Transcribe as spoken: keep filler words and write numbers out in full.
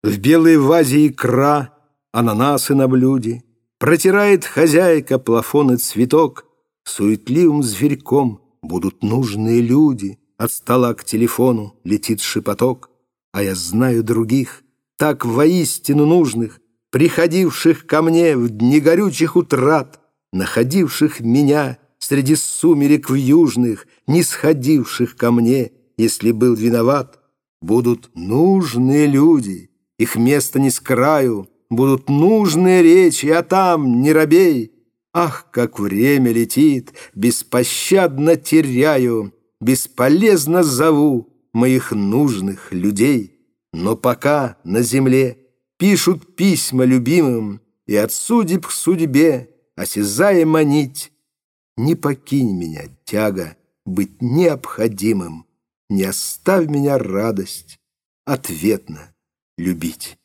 В белой вазе икра, ананасы на блюде, протирает хозяйка плафон и цветок. Суетливым зверьком будут нужные люди, от стола к телефону летит шепоток. А я знаю других, так воистину нужных, приходивших ко мне в дни горючих утрат, находивших меня среди сумерек вьюжных, не сходивших ко мне, если был виноват. Будут нужные люди, их место не с краю, будут нужные речи, а там не робей. Ах, как время летит, беспощадно теряю, бесполезно зову моих нужных людей. Но пока на земле пишут письма любимым, и от судеб к судьбе осязаема нить, не покинь меня, тяга, быть необходимым, не оставь меня, радость, ответно любить.